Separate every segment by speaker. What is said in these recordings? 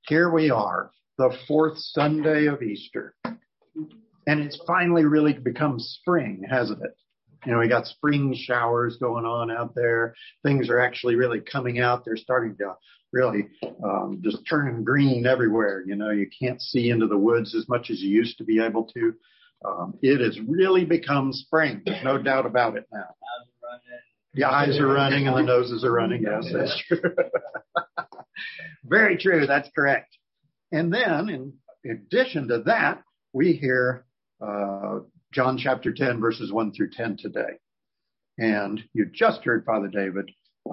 Speaker 1: Here we are, the fourth Sunday of Easter. And it's finally really become spring, hasn't it? You know, we got spring showers going on out there. Things are actually really coming out. They're starting to really just turn green everywhere. You know, you can't see into the woods as much as you used to be able to. It has really become spring. There's no doubt about it now. The eyes are running and the noses are running. Yes, that's true. Very true. That's correct. And then, in addition to that, we hear John chapter 10, verses 1 through 10 today. And you just heard Father David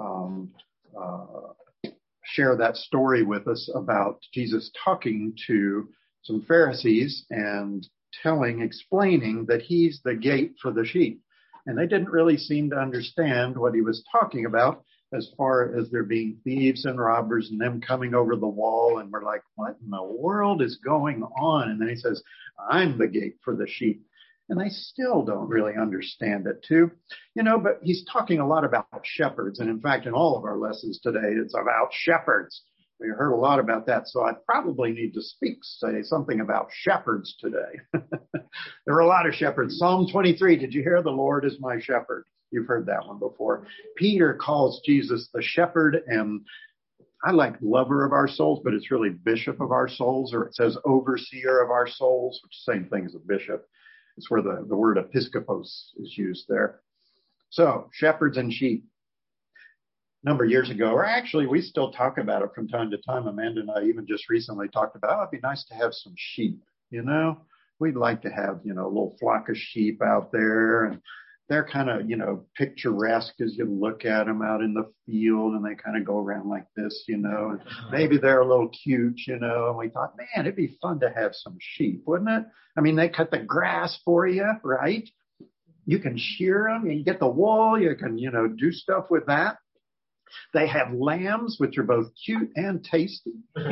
Speaker 1: share that story with us about Jesus talking to some Pharisees and explaining that he's the gate for the sheep. And they didn't really seem to understand what he was talking about as far as there being thieves and robbers and them coming over the wall. And we're like, what in the world is going on? And then he says, I'm the gate for the sheep. And they still don't really understand it too. You know, but he's talking a lot about shepherds. And in fact, in all of our lessons today, it's about shepherds. We heard a lot about that. So I probably need to say something about shepherds today. There are a lot of shepherds. Psalm 23, did you hear? The Lord is my shepherd. You've heard that one before. Peter calls Jesus the shepherd, and I like lover of our souls, but it's really bishop of our souls, or it says overseer of our souls, which is the same thing as a bishop. It's where the word episkopos is used there. So, shepherds and sheep. A number of years ago, or actually we still talk about it from time to time. Amanda and I even just recently talked about, it'd be nice to have some sheep, you know. We'd like to have, you know, a little flock of sheep out there, and they're kind of, you know, picturesque as you look at them out in the field, and they kind of go around like this, you know, and maybe they're a little cute, you know, and we thought, man, it'd be fun to have some sheep, wouldn't it? I mean, they cut the grass for you, right? You can shear them, and you get the wool, you can, you know, do stuff with that. They have lambs, which are both cute and tasty. There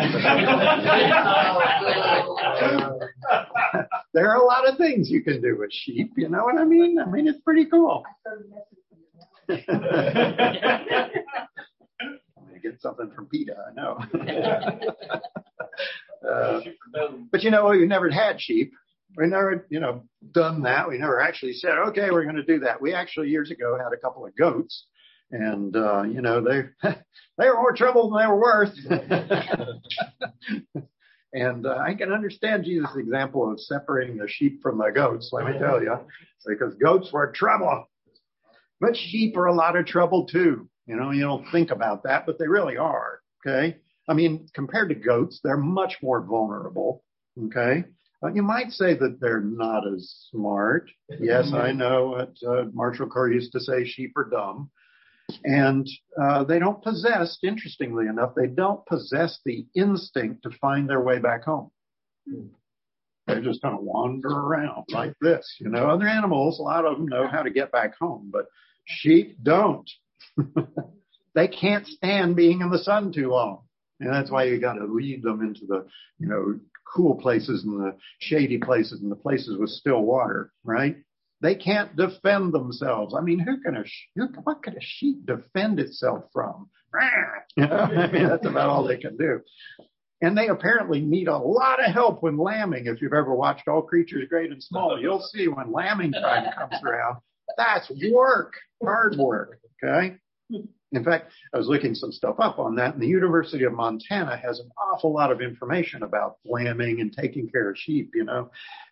Speaker 1: are a lot of things you can do with sheep, you know what I mean? I mean, it's pretty cool. I'm going to get something from PETA, I know. But, you know, we've never had sheep. We never, you know, done that. We never actually said, okay, we're going to do that. We actually years ago had a couple of goats. And, you know, they were more trouble than they were worth. And I can understand Jesus' example of separating the sheep from the goats, let me tell you, because goats were trouble. But sheep are a lot of trouble, too. You know, you don't think about that, but they really are. OK, I mean, compared to goats, they're much more vulnerable. OK, you might say that they're not as smart. Yes, I know what Marshall Kerr used to say, sheep are dumb. And they don't possess, interestingly enough, they don't possess the instinct to find their way back home. They just kind of wander around like this. You know, other animals, a lot of them know how to get back home, but sheep don't. They can't stand being in the sun too long. And that's why you got to lead them into the, you know, cool places and the shady places and the places with still water, right? They can't defend themselves. I mean, what could a sheep defend itself from? You know? I mean, that's about all they can do. And they apparently need a lot of help when lambing. If you've ever watched All Creatures Great and Small, you'll see when lambing time comes around, that's work, hard work, okay? In fact, I was looking some stuff up on that, and the University of Montana has an awful lot of information about lambing and taking care of sheep, you know.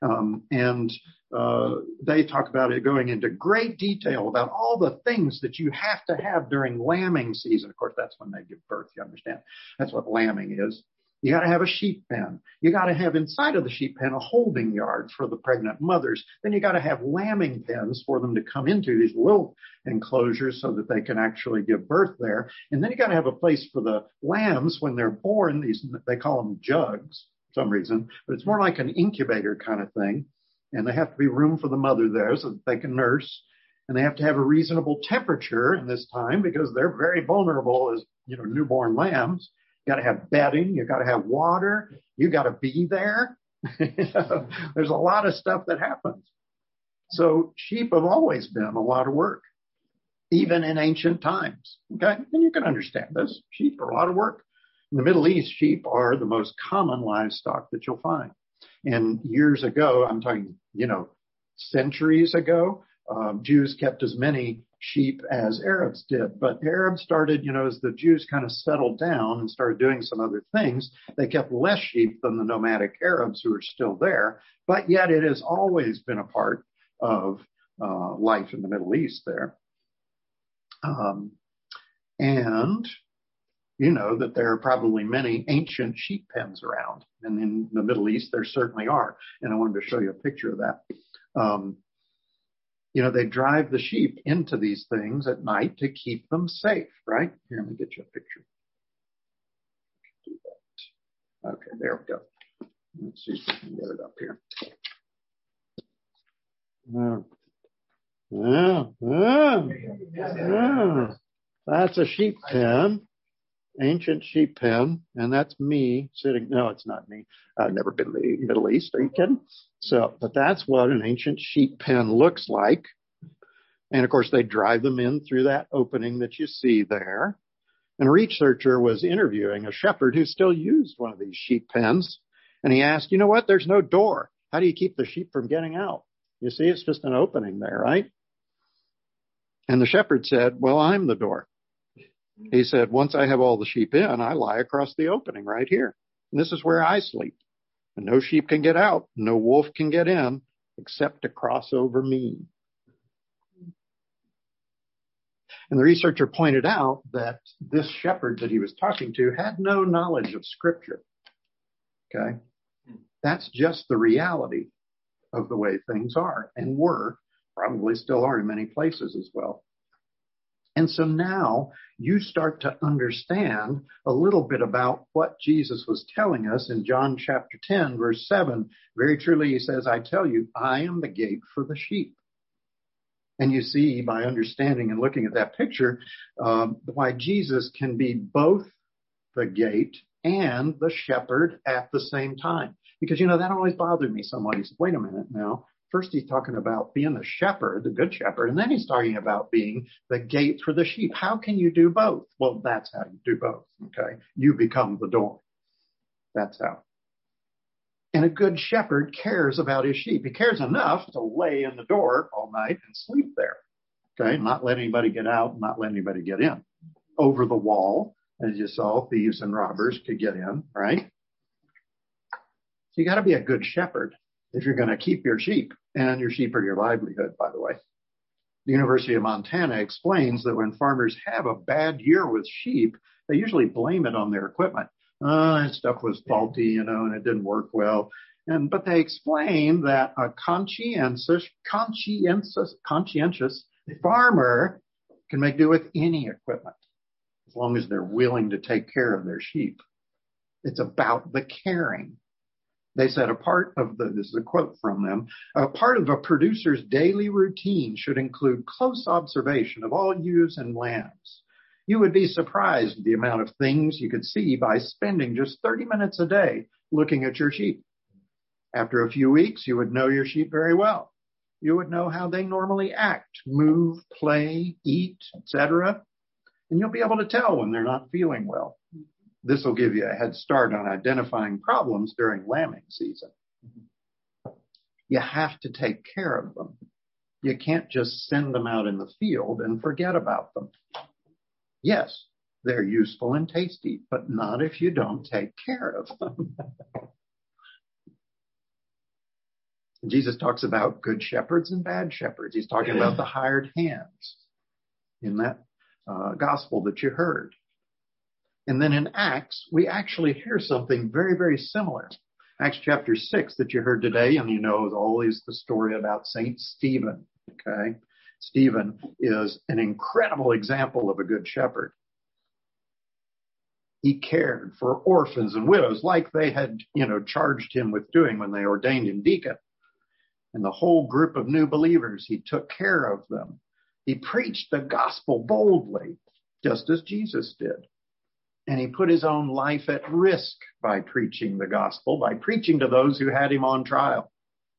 Speaker 1: They talk about it going into great detail about all the things that you have to have during lambing season. Of course, that's when they give birth, you understand. That's what lambing is. You got to have a sheep pen. You got to have inside of the sheep pen a holding yard for the pregnant mothers. Then you got to have lambing pens for them to come into these little enclosures so that they can actually give birth there. And then you got to have a place for the lambs when they're born. These, they call them jugs for some reason, but it's more like an incubator kind of thing. And they have to be room for the mother there so that they can nurse. And they have to have a reasonable temperature in this time because they're very vulnerable as, you know, newborn lambs. You got to have bedding. You got to have water. You got to be there. There's a lot of stuff that happens. So sheep have always been a lot of work, even in ancient times. Okay, and you can understand this. Sheep are a lot of work. In the Middle East, sheep are the most common livestock that you'll find. And years ago, I'm talking, centuries ago, Jews kept as many sheep as Arabs did. But Arabs started, as the Jews kind of settled down and started doing some other things, they kept less sheep than the nomadic Arabs who are still there. But yet it has always been a part of life in the Middle East there. And you know that there are probably many ancient sheep pens around. And in the Middle East, there certainly are. And I wanted to show you a picture of that. They drive the sheep into these things at night to keep them safe, right? Here, let me get you a picture. Do that. Okay, there we go. Let's see if we can get it up here. That's a sheep pen, ancient sheep pen, and that's me sitting. No, it's not me. I've never been to the Middle East. Are you kidding? But that's what an ancient sheep pen looks like. And of course, they drive them in through that opening that you see there. And a researcher was interviewing a shepherd who still used one of these sheep pens. And he asked, there's no door. How do you keep the sheep from getting out? You see, it's just an opening there, right? And the shepherd said, well, I'm the door. He said, once I have all the sheep in, I lie across the opening right here. And this is where I sleep. And no sheep can get out. No wolf can get in except to cross over me. And the researcher pointed out that this shepherd that he was talking to had no knowledge of Scripture. Okay? That's just the reality of the way things are and were, probably still are in many places as well. And so now you start to understand a little bit about what Jesus was telling us in John chapter 10, verse 7. Very truly, he says, I tell you, I am the gate for the sheep. And you see by understanding and looking at that picture, why Jesus can be both the gate and the shepherd at the same time. Because, that always bothered me somewhat. He said, wait a minute now. First, he's talking about being the shepherd, the good shepherd, and then he's talking about being the gate for the sheep. How can you do both? Well, that's how you do both, okay? You become the door. That's how. And a good shepherd cares about his sheep. He cares enough to lay in the door all night and sleep there, okay? Not let anybody get out, not let anybody get in. Over the wall, as you saw, thieves and robbers could get in, right? So you got to be a good shepherd if you're going to keep your sheep, and your sheep are your livelihood, by the way. The University of Montana explains that when farmers have a bad year with sheep, they usually blame it on their equipment. That stuff was faulty, and it didn't work well. But they explain that a conscientious farmer can make do with any equipment as long as they're willing to take care of their sheep. It's about the caring. They said this is a quote from them, a part of a producer's daily routine should include close observation of all ewes and lambs. You would be surprised at the amount of things you could see by spending just 30 minutes a day looking at your sheep. After a few weeks, you would know your sheep very well. You would know how they normally act, move, play, eat, etc. And you'll be able to tell when they're not feeling well. This will give you a head start on identifying problems during lambing season. You have to take care of them. You can't just send them out in the field and forget about them. Yes, they're useful and tasty, but not if you don't take care of them. Jesus talks about good shepherds and bad shepherds. He's talking about the hired hands in that gospel that you heard. And then in Acts, we actually hear something very, very similar. Acts chapter 6 that you heard today, and is always the story about Saint Stephen, okay? Stephen is an incredible example of a good shepherd. He cared for orphans and widows like they had, charged him with doing when they ordained him deacon. And the whole group of new believers, he took care of them. He preached the gospel boldly, just as Jesus did. And he put his own life at risk by preaching the gospel, by preaching to those who had him on trial.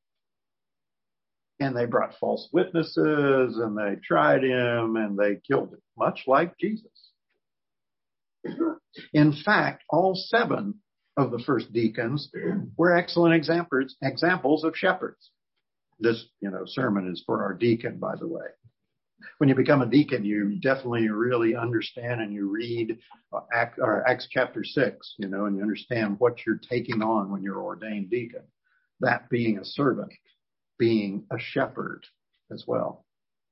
Speaker 1: And they brought false witnesses, and they tried him, and they killed him, much like Jesus. In fact, all 7 of the first deacons were excellent examples of shepherds. This, sermon is for our deacon, by the way. When you become a deacon, you definitely really understand and you read Acts chapter 6, and you understand what you're taking on when you're ordained deacon. That being a servant, being a shepherd as well.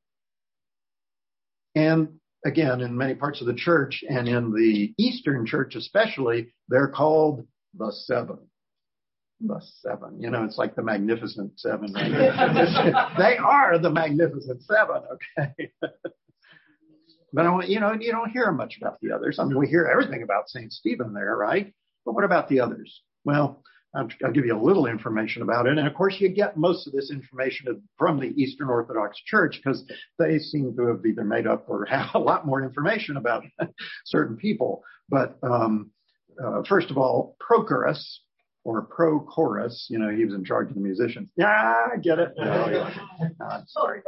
Speaker 1: And again, in many parts of the church, and in the Eastern church especially, they're called the 7. The 7. It's like the Magnificent 7. They are the Magnificent 7, okay? But, you don't hear much about the others. I mean, we hear everything about St. Stephen there, right? But what about the others? Well, I'll give you a little information about it. And, of course, you get most of this information from the Eastern Orthodox Church because they seem to have either made up or have a lot more information about certain people. But first of all, Prochorus, or Prochorus, he was in charge of the musicians. Yeah, I get it. I'm sorry.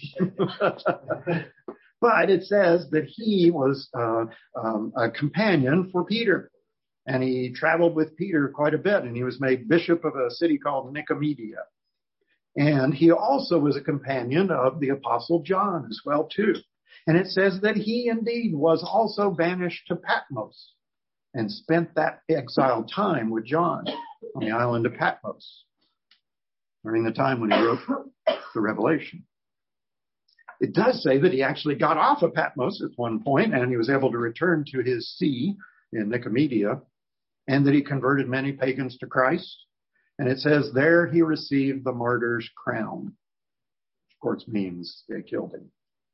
Speaker 1: But it says that he was a companion for Peter. And he traveled with Peter quite a bit, and he was made bishop of a city called Nicomedia. And he also was a companion of the Apostle John as well, too. And it says that he indeed was also banished to Patmos and spent that exiled time with John on the island of Patmos during the time when he wrote the Revelation. It does say that he actually got off of Patmos at one point, and he was able to return to his see in Nicomedia, and that he converted many pagans to Christ. And it says there he received the martyr's crown, which of course means they killed him.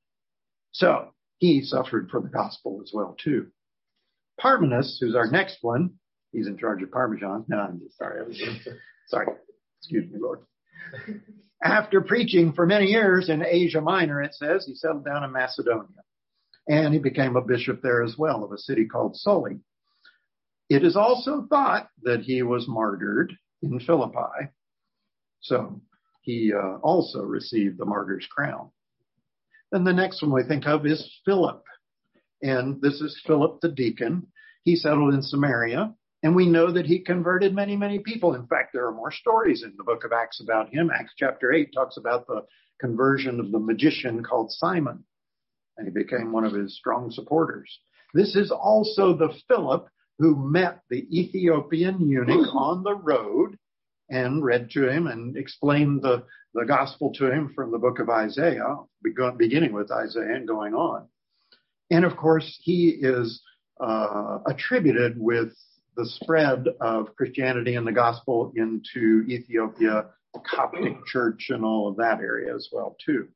Speaker 1: So he suffered for the gospel as well, too. Parmenas, who's our next one, he's in charge of Parmesan. No, I'm just sorry. Sorry. Excuse me, Lord. After preaching for many years in Asia Minor, it says, he settled down in Macedonia. And he became a bishop there as well of a city called Sully. It is also thought that he was martyred in Philippi. So he also received the martyr's crown. Then the next one we think of is Philip. And this is Philip the deacon. He settled in Samaria. And we know that he converted many, many people. In fact, there are more stories in the book of Acts about him. Acts chapter 8 talks about the conversion of the magician called Simon. And he became one of his strong supporters. This is also the Philip who met the Ethiopian eunuch on the road and read to him and explained the gospel to him from the book of Isaiah, beginning with Isaiah and going on. And of course, he is attributed with the spread of Christianity and the gospel into Ethiopia, the Coptic church and all of that area as well, too.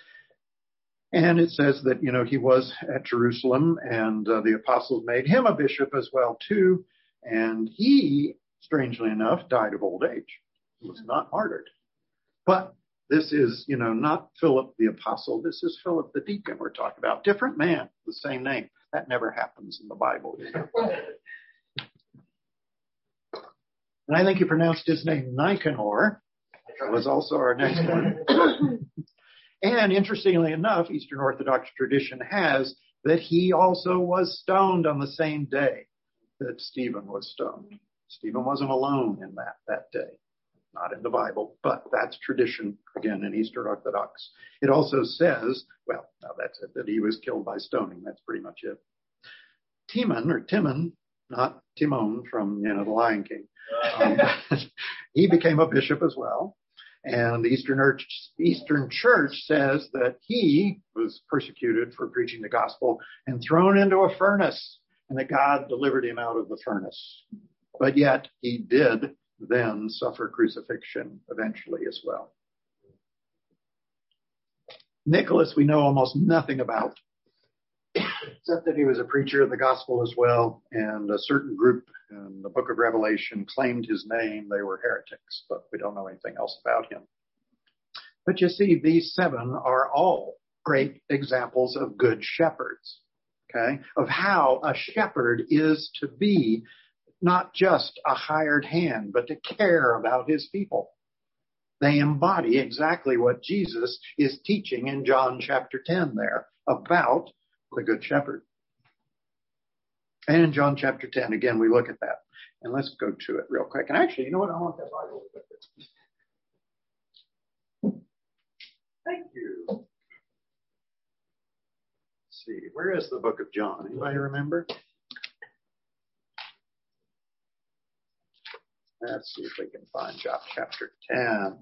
Speaker 1: And it says that, he was at Jerusalem and the apostles made him a bishop as well, too. And he, strangely enough, died of old age. He was not martyred. But this is, not Philip the apostle. This is Philip the deacon we're talking about. Different man, the same name. That never happens in the Bible. And I think you pronounced his name Nicanor. That was also our next one. And interestingly enough, Eastern Orthodox tradition has that he also was stoned on the same day that Stephen was stoned. Stephen wasn't alone in that day. Not in the Bible, but that's tradition, again, in Eastern Orthodox. It also says, well, now that's it, that he was killed by stoning. That's pretty much it. Timon, not Timon from, the Lion King. He became a bishop as well. And the Eastern Church says that he was persecuted for preaching the gospel and thrown into a furnace, and that God delivered him out of the furnace. But yet he did then suffer crucifixion eventually as well. Nicholas, we know almost nothing about, except that he was a preacher of the gospel as well, and a certain group in the book of Revelation claimed his name. They were heretics, but we don't know anything else about him. But you see, these 7 are all great examples of good shepherds, okay, of how a shepherd is to be not just a hired hand, but to care about his people. They embody exactly what Jesus is teaching in John chapter 10 there about the good shepherd. And in John chapter 10, again, we look at that. And let's go to it real quick. And actually, you know what? I want that Bible. Thank you. Let's see. Where is the book of John? Anybody remember? Let's see if we can find John chapter 10.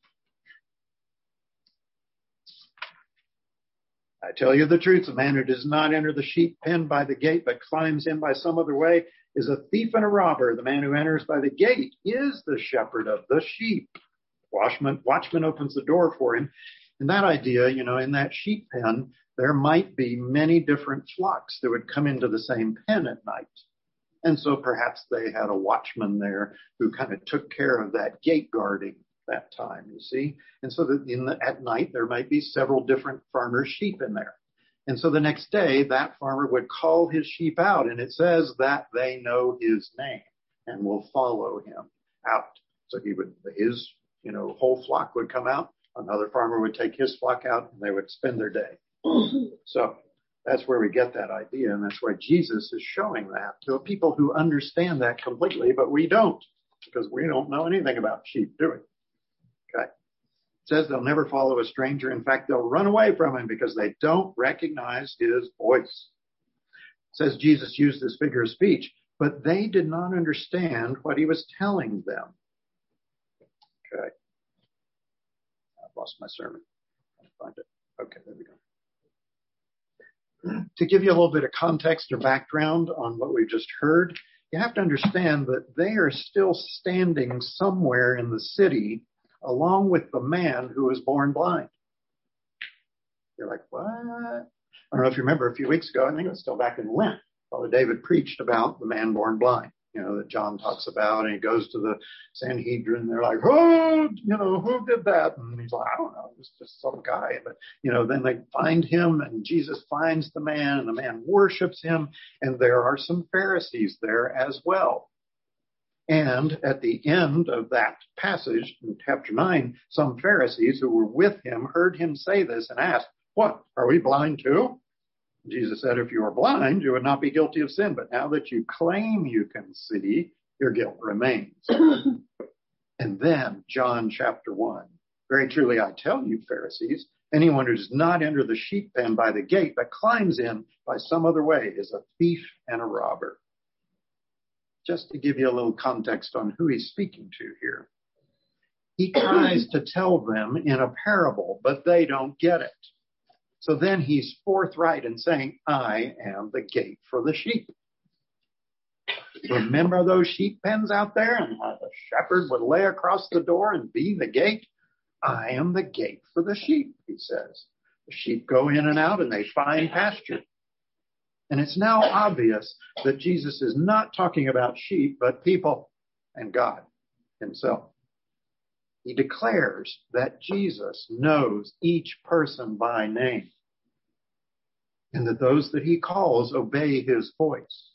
Speaker 1: I tell you the truth, a man who does not enter the sheep pen by the gate, but climbs in by some other way, is a thief and a robber. The man who enters by the gate is the shepherd of the sheep. Watchman opens the door for him. And that idea, in that sheep pen, there might be many different flocks that would come into the same pen at night. And so perhaps they had a watchman there who kind of took care of that gate guarding that time, you see. And so that at night, there might be several different farmers' sheep in there. And so the next day, that farmer would call his sheep out, and it says that they know his name and will follow him out. So his whole flock would come out. Another farmer would take his flock out, and they would spend their day. So that's where we get that idea, and that's why Jesus is showing that to people who understand that completely, but we don't, because we don't know anything about sheep, do we? Okay. It says they'll never follow a stranger. In fact, they'll run away from him because they don't recognize his voice. It says Jesus used this figure of speech, but they did not understand what he was telling them. Okay. I've lost my sermon. I'll find it. Okay, there we go. To give you a little bit of context or background on what we've just heard, you have to understand that they are still standing somewhere in the city along with the man who was born blind. You're like, what? I don't know if you remember a few weeks ago, I think it was still back in Lent, Father David preached about the man born blind, that John talks about, and he goes to the Sanhedrin. They're like, who did that? And he's like, I don't know. It was just some guy. But, then they find him, and Jesus finds the man, and the man worships him. And there are some Pharisees there as well. And at the end of that passage in chapter 9, some Pharisees who were with him heard him say this and asked, what, are we blind too? Jesus said, if you were blind, you would not be guilty of sin. But now that you claim you can see, your guilt remains. And then John chapter 1. Very truly, I tell you, Pharisees, anyone who does not enter the sheep pen by the gate, but climbs in by some other way, is a thief and a robber. Just to give you a little context on who he's speaking to here. He tries to tell them in a parable, but they don't get it. So then he's forthright in saying, I am the gate for the sheep. Remember those sheep pens out there and how the shepherd would lay across the door and be the gate? I am the gate for the sheep, he says. The sheep go in and out and they find pasture. And it's now obvious that Jesus is not talking about sheep, but people and God himself. He declares that Jesus knows each person by name, and that those that he calls obey his voice.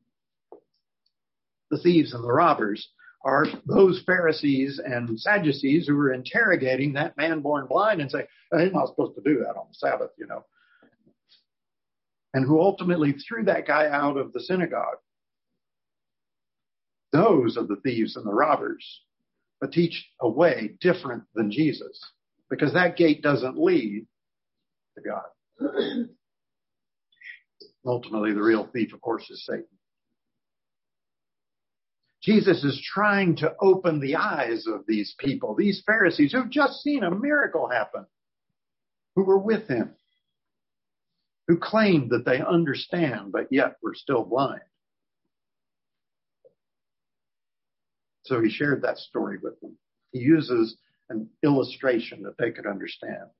Speaker 1: The thieves and the robbers are those Pharisees and Sadducees who were interrogating that man born blind and say, hey, you're not supposed to do that on the Sabbath, and who ultimately threw that guy out of the synagogue. Those are the thieves and the robbers, but teach a way different than Jesus, because that gate doesn't lead to God. Ultimately, the real thief, of course, is Satan. Jesus is trying to open the eyes of these people, these Pharisees who've just seen a miracle happen, who were with him, who claimed that they understand, but yet were still blind. So he shared that story with them. He uses an illustration that they could understand.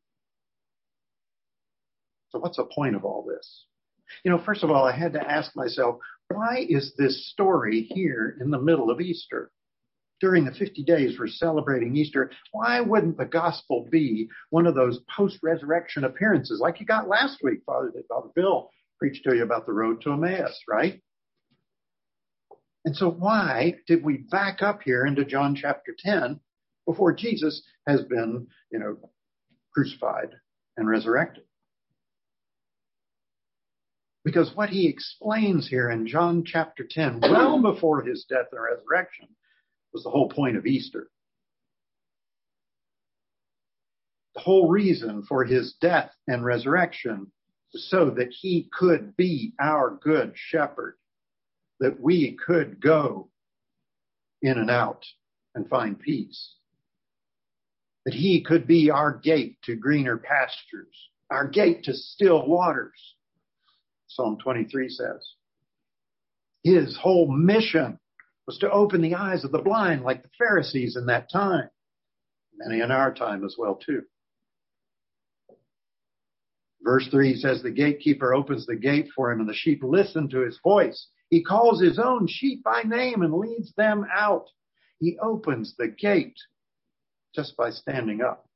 Speaker 1: So what's the point of all this? First of all, I had to ask myself, why is this story here in the middle of Easter? During the 50 days we're celebrating Easter, why wouldn't the gospel be one of those post-resurrection appearances like you got last week? Father Bill preached to you about the road to Emmaus, right? And so why did we back up here into John chapter 10 before Jesus has been, crucified and resurrected? Because what he explains here in John chapter 10, well before his death and resurrection, was the whole point of Easter. The whole reason for his death and resurrection was so that he could be our good shepherd, that we could go in and out and find peace, that he could be our gate to greener pastures, our gate to still waters. Psalm 23 says. His whole mission was to open the eyes of the blind like the Pharisees in that time. Many in our time as well, too. Verse 3 says, the gatekeeper opens the gate for him and the sheep listen to his voice. He calls his own sheep by name and leads them out. He opens the gate just by standing up.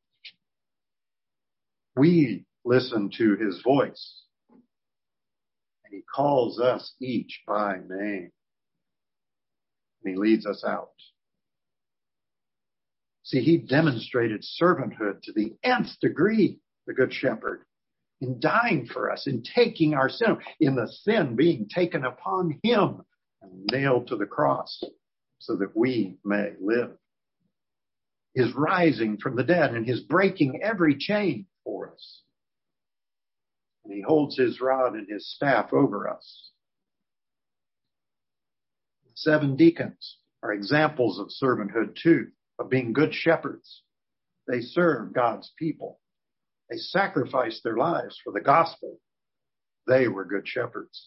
Speaker 1: We listen to his voice. He calls us each by name. And he leads us out. See, he demonstrated servanthood to the nth degree, the Good Shepherd, in dying for us, in taking our sin, in the sin being taken upon him and nailed to the cross so that we may live. His rising from the dead and his breaking every chain for us. And he holds his rod and his staff over us. 7 deacons are examples of servanthood too, of being good shepherds. They serve God's people. They sacrificed their lives for the gospel. They were good shepherds.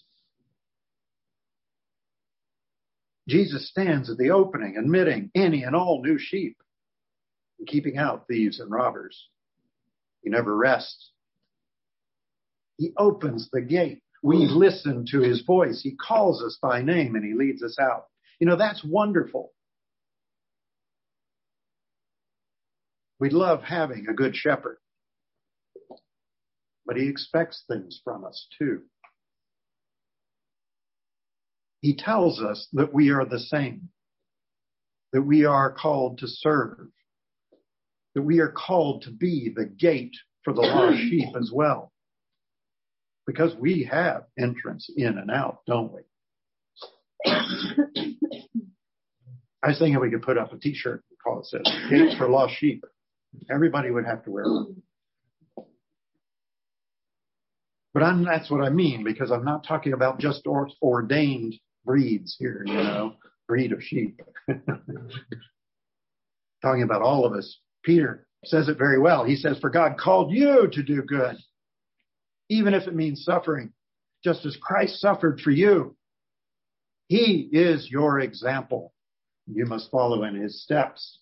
Speaker 1: Jesus stands at the opening, admitting any and all new sheep and keeping out thieves and robbers. He never rests. He opens the gate. We listen to his voice. He calls us by name and he leads us out. You know, that's wonderful. We love having a good shepherd. But he expects things from us too. He tells us that we are the same, that we are called to serve, that we are called to be the gate for the lost sheep as well. Because we have entrance in and out, don't we? I was thinking we could put up a t-shirt and call it says, Gates for Lost Sheep. Everybody would have to wear one. But that's what I mean, because I'm not talking about just ordained breeds here, you know, breed of sheep. Talking about all of us. Peter says it very well. He says, for God called you to do good, even if it means suffering, just as Christ suffered for you. He is your example. You must follow in his steps.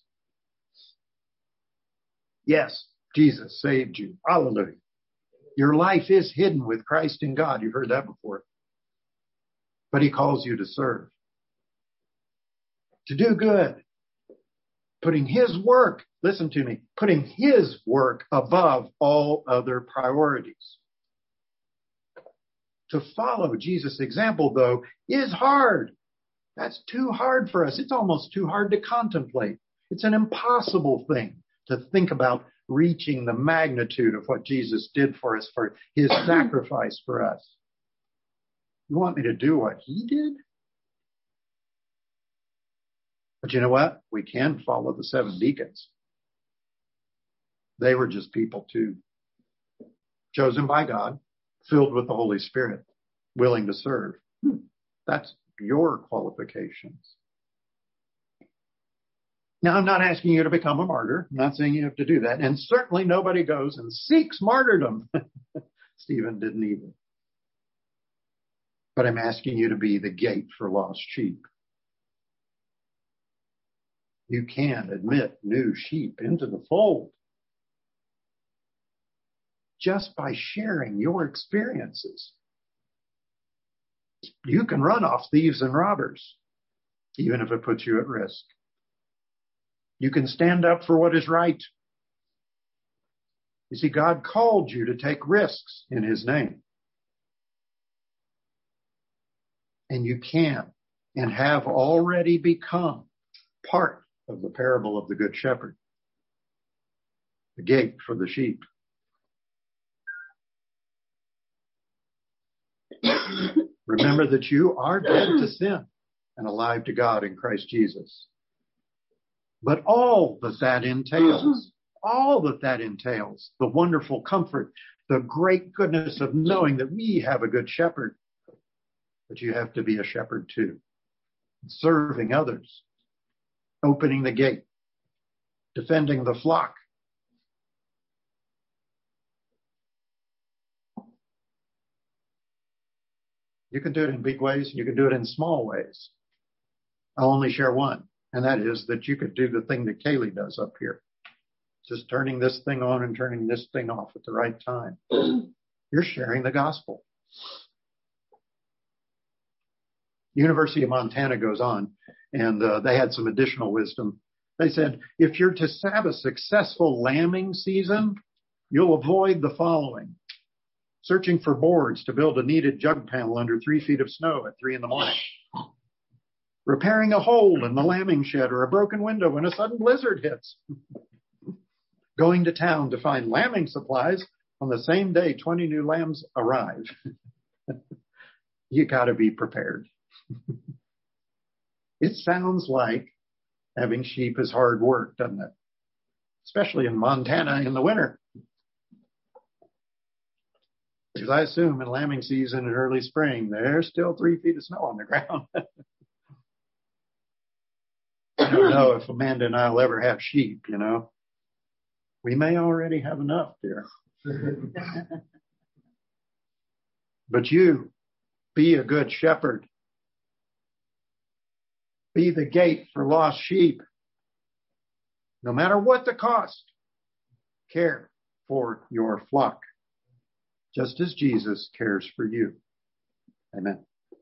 Speaker 1: Yes, Jesus saved you. Hallelujah. Your life is hidden with Christ in God. You've heard that before. But he calls you to serve, to do good, putting his work, listen to me, putting his work above all other priorities. To follow Jesus' example, though, is hard. That's too hard for us. It's almost too hard to contemplate. It's an impossible thing to think about reaching the magnitude of what Jesus did for us, for his sacrifice for us. You want me to do what he did? But you know what? We can follow the 7 deacons. They were just people too. Chosen by God, filled with the Holy Spirit, willing to serve. That's your qualifications. Now, I'm not asking you to become a martyr. I'm not saying you have to do that. And certainly nobody goes and seeks martyrdom. Stephen didn't either. But I'm asking you to be the gate for lost sheep. You can admit new sheep into the fold just by sharing your experiences. You can run off thieves and robbers, even if it puts you at risk. You can stand up for what is right. You see, God called you to take risks in his name. And you can and have already become part of the parable of the Good Shepherd, the gate for the sheep. Remember that you are dead to sin and alive to God in Christ Jesus. But all that entails, the wonderful comfort, the great goodness of knowing that we have a good shepherd. But you have to be a shepherd too, serving others, opening the gate, defending the flock. You can do it in big ways. You can do it in small ways. I'll only share one, and that is that you could do the thing that Kaylee does up here. Just turning this thing on and turning this thing off at the right time. You're sharing the gospel. University of Montana goes on, and they had some additional wisdom. They said, if you're to have a successful lambing season, you'll avoid the following. Searching for boards to build a needed jug panel under 3 feet of snow at 3 a.m. Repairing a hole in the lambing shed or a broken window when a sudden blizzard hits. Going to town to find lambing supplies on the same day 20 new lambs arrive. You got to be prepared. It sounds like having sheep is hard work, doesn't it? Especially in Montana in the winter. Because I assume in lambing season in early spring, there's still 3 feet of snow on the ground. I don't know if Amanda and I will ever have sheep, you know. We may already have enough, dear. But you, be a good shepherd. Be the gate for lost sheep. No matter what the cost, care for your flock, just as Jesus cares for you. Amen.